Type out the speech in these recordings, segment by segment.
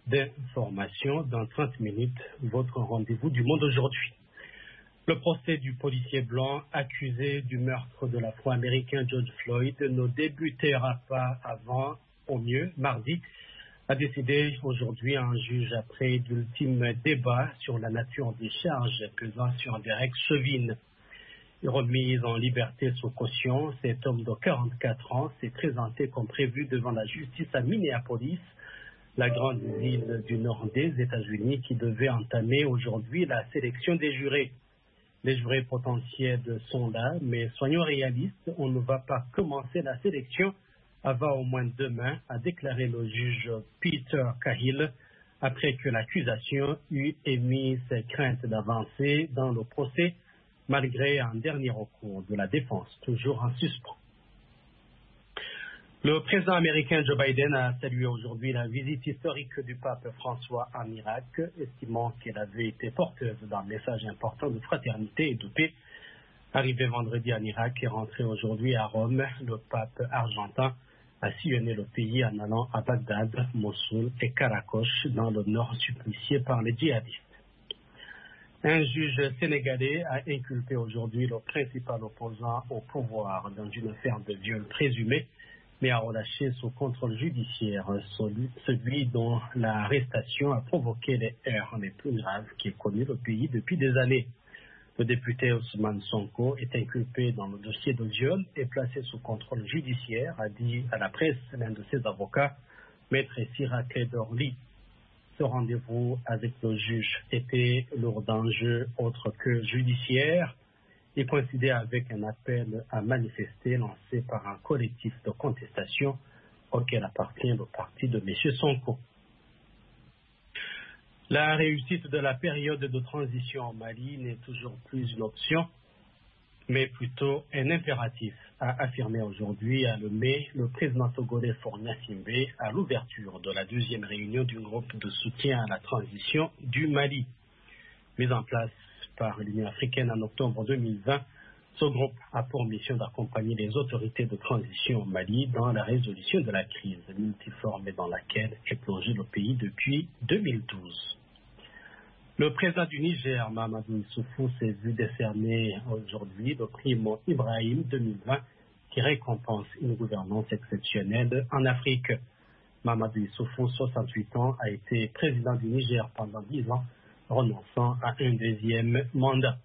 d'information dans 30 minutes, votre rendez-vous du monde aujourd'hui. Le procès du policier blanc accusé du meurtre de l'Afro-Américain George Floyd ne débutera pas avant, au mieux, mardi, a décidé aujourd'hui un juge après d'ultimes débats sur la nature des charges pesant sur Derek Chauvin. Remis en liberté sous caution, cet homme de 44 ans s'est présenté comme prévu devant la justice à Minneapolis, la grande ville du nord des États-Unis qui devait entamer aujourd'hui la sélection des jurés. Les jurés potentiels sont là, mais soyons réalistes, on ne va pas commencer la sélection avant au moins demain, a déclaré le juge Peter Cahill, après que l'accusation eut émis ses craintes d'avancer dans le procès, malgré un dernier recours de la défense, toujours en suspens. Le président américain Joe Biden a salué aujourd'hui la visite historique du pape François en Irak, estimant qu'elle avait été porteuse d'un message important de fraternité et de paix. Arrivé vendredi en Irak et rentré aujourd'hui à Rome, le pape argentin a sillonné le pays en allant à Bagdad, Mossoul et Karakosh dans le nord supplicié par les djihadistes. Un juge sénégalais a inculpé aujourd'hui le principal opposant au pouvoir dans une affaire de viol présumé, mais a relâché sous contrôle judiciaire celui dont l'arrestation a provoqué les heurts les plus graves qui est connu le pays depuis des années. Le député Ousmane Sonko est inculpé dans le dossier de viol et placé sous contrôle judiciaire, a dit à la presse l'un de ses avocats, Maître Siraké Dorli. Ce rendez-vous avec le juge était lourd d'enjeux autres que judiciaires. Il coïncidait avec un appel à manifester lancé par un collectif de contestation auquel appartient le parti de M. Sonko. La réussite de la période de transition au Mali n'est toujours plus une option, mais plutôt un impératif, a affirmé aujourd'hui à Lomé le président togolais Faure Gnassingbé à l'ouverture de la deuxième réunion du groupe de soutien à la transition du Mali. Mis en place par l'Union africaine en octobre 2020, ce groupe a pour mission d'accompagner les autorités de transition au Mali dans la résolution de la crise multiforme dans laquelle est plongé le pays depuis 2012. Le président du Niger, Mahamadou Issoufou, s'est vu décerner aujourd'hui le prix Mo Ibrahim 2020 qui récompense une gouvernance exceptionnelle en Afrique. Mahamadou Issoufou, 68 ans, a été président du Niger pendant 10 ans, renonçant à un deuxième mandat.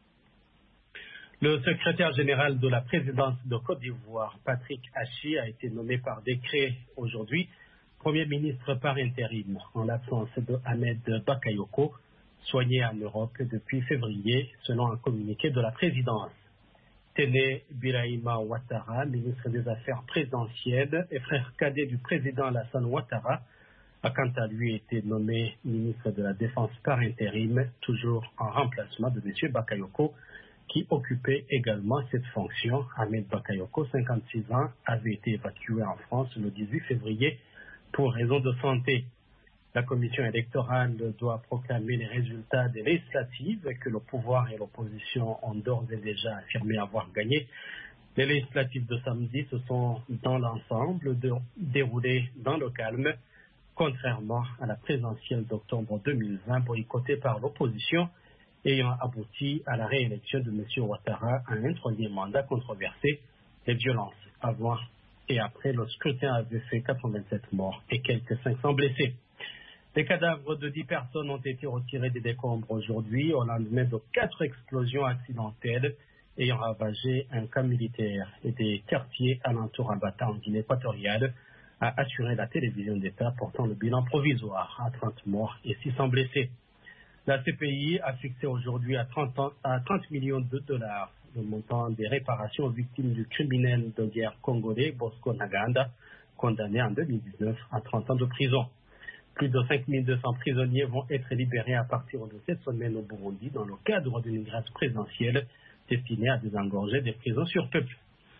Le secrétaire général de la présidence de Côte d'Ivoire, Patrick Hachi, a été nommé par décret aujourd'hui Premier ministre par intérim en l'absence de Ahmed Bakayoko, soigné en Europe depuis février, selon un communiqué de la présidence. Téné Birahima Ouattara, ministre des Affaires présidentielles et frère cadet du président Alassane Ouattara, a quant à lui été nommé ministre de la Défense par intérim, toujours en remplacement de M. Bakayoko, qui occupait également cette fonction. Ahmed Bakayoko, 56 ans, avait été évacué en France le 18 février pour raison de santé. La commission électorale doit proclamer les résultats des législatives que le pouvoir et l'opposition ont d'ores et déjà affirmé avoir gagné. Les législatives de samedi se sont dans l'ensemble déroulées dans le calme, contrairement à la présidentielle d'octobre 2020 boycottée par l'opposition, ayant abouti à la réélection de M. Ouattara à un troisième mandat controversé. Les violences avant et après le scrutin avaient fait 87 morts et quelques 500 blessés. Les cadavres de 10 personnes ont été retirés des décombres aujourd'hui au lendemain de 4 explosions accidentelles ayant ravagé un camp militaire et des quartiers alentours à Bata en Guinée équatoriale, a assuré la télévision d'État portant le bilan provisoire à 30 morts et 600 blessés. La CPI a fixé aujourd'hui à 30 millions de dollars le montant des réparations aux victimes du criminel de guerre congolais Bosco Ntaganda, condamné en 2019 à 30 ans de prison. Plus de 5200 prisonniers vont être libérés à partir de cette semaine au Burundi dans le cadre d'une grâce présidentielle destinée à désengorger des prisons surpeuplées.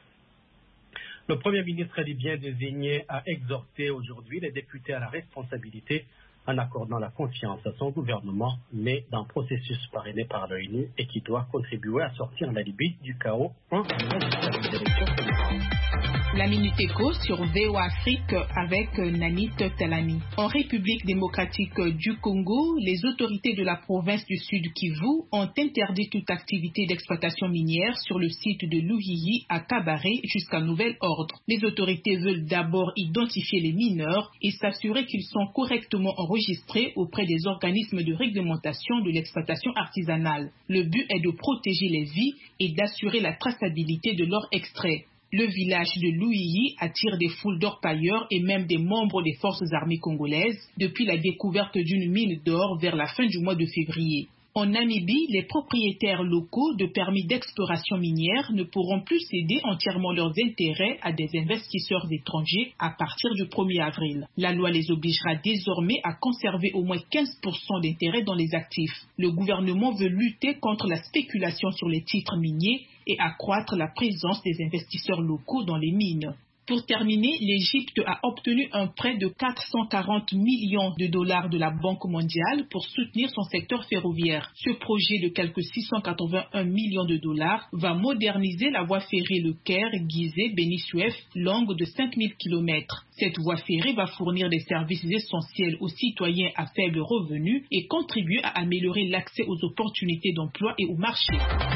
Le Premier ministre libyen désigné a exhorté aujourd'hui les députés à la responsabilité en accordant la confiance à son gouvernement, mais d'un processus parrainé par l'ONU et qui doit contribuer à sortir la Libye du chaos en des élections présidentielles. La Minute Éco sur VOA Afrique avec Nanit Talani. En République démocratique du Congo, les autorités de la province du Sud Kivu ont interdit toute activité d'exploitation minière sur le site de Luhihi à Kabare jusqu'à nouvel ordre. Les autorités veulent d'abord identifier les mineurs et s'assurer qu'ils sont correctement enregistrés auprès des organismes de réglementation de l'exploitation artisanale. Le but est de protéger les vies et d'assurer la traçabilité de leur extrait. Le village de Luhihi attire des foules d'orpailleurs et même des membres des forces armées congolaises depuis la découverte d'une mine d'or vers la fin du mois de février. En Namibie, les propriétaires locaux de permis d'exploration minière ne pourront plus céder entièrement leurs intérêts à des investisseurs étrangers à partir du 1er avril. La loi les obligera désormais à conserver au moins 15% d'intérêts dans les actifs. Le gouvernement veut lutter contre la spéculation sur les titres miniers et accroître la présence des investisseurs locaux dans les mines. Pour terminer, l'Égypte a obtenu un prêt de 440 millions de dollars de la Banque mondiale pour soutenir son secteur ferroviaire. Ce projet de quelque 681 millions de dollars va moderniser la voie ferrée Le Caire-Gizeh-Beni Suef, longue de 5000 km. Cette voie ferrée va fournir des services essentiels aux citoyens à faible revenu et contribuer à améliorer l'accès aux opportunités d'emploi et au marché.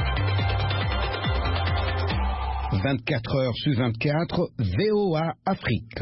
24 heures sur 24, VOA Afrique.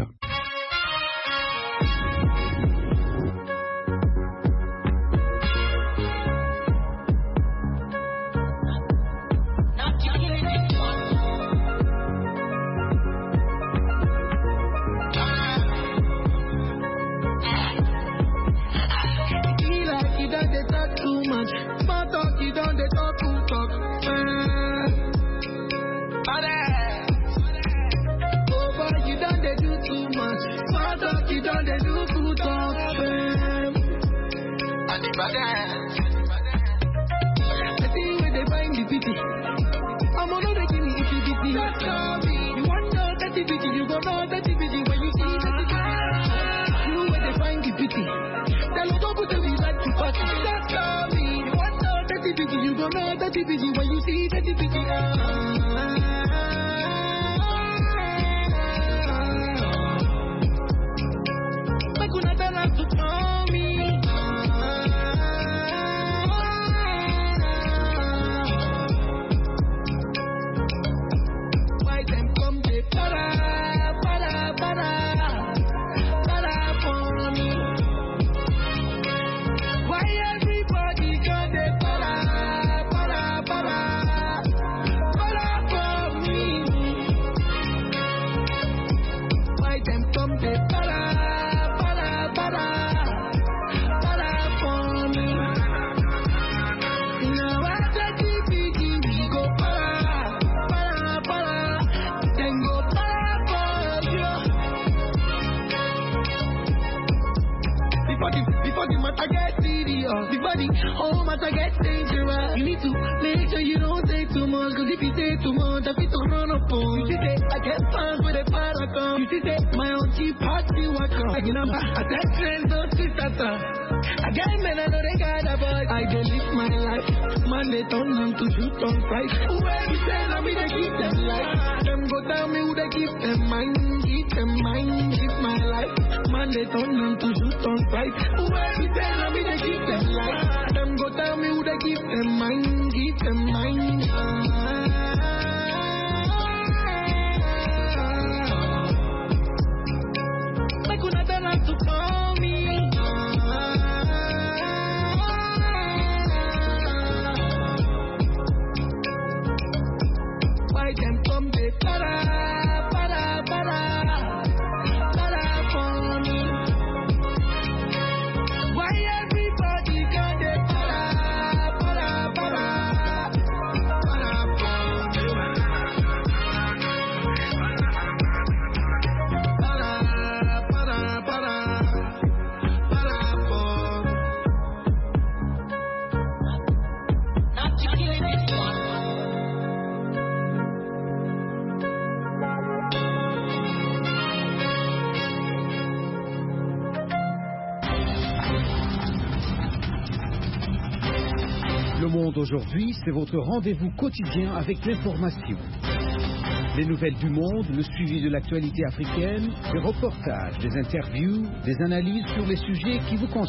Le Monde aujourd'hui, c'est votre rendez-vous quotidien avec l'information. Les nouvelles du monde, le suivi de l'actualité africaine, des reportages, des interviews, des analyses sur les sujets qui vous concernent.